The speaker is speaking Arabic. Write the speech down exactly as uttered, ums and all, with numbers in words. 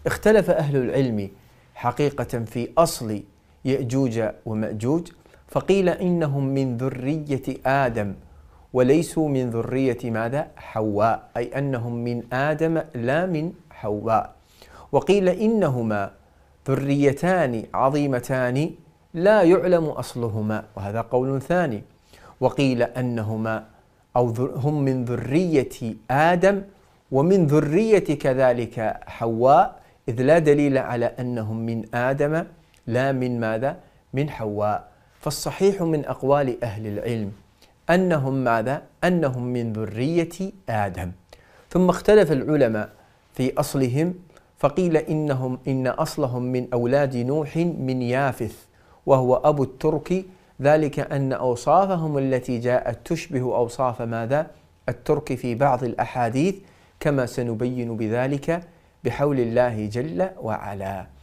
اختلف أهل العلم حقيقة في أصل يأجوج ومأجوج، فقيل إنهم من ذرية آدم وليسوا من ذرية ماذا؟ حواء، أي أنهم من آدم لا من حواء. وقيل إنهما ذريتان عظيمتان لا يعلم أصلهما، وهذا قول ثاني. وقيل أنهما أو هم من ذرية آدم ومن ذرية كذلك حواء، إذ لا دليل على أنهم من آدم لا من ماذا؟ من حواء. فالصحيح من أقوال أهل العلم أنهم ماذا؟ أنهم من ذرية آدم. ثم اختلف العلماء في أصلهم، فقيل إنهم إن أصلهم من أولاد نوح من يافث وهو أبو الترك، ذلك أن أوصافهم التي جاءت تشبه أوصاف ماذا؟ الترك في بعض الأحاديث، كما سنبين بذلك بحول الله جل وعلا.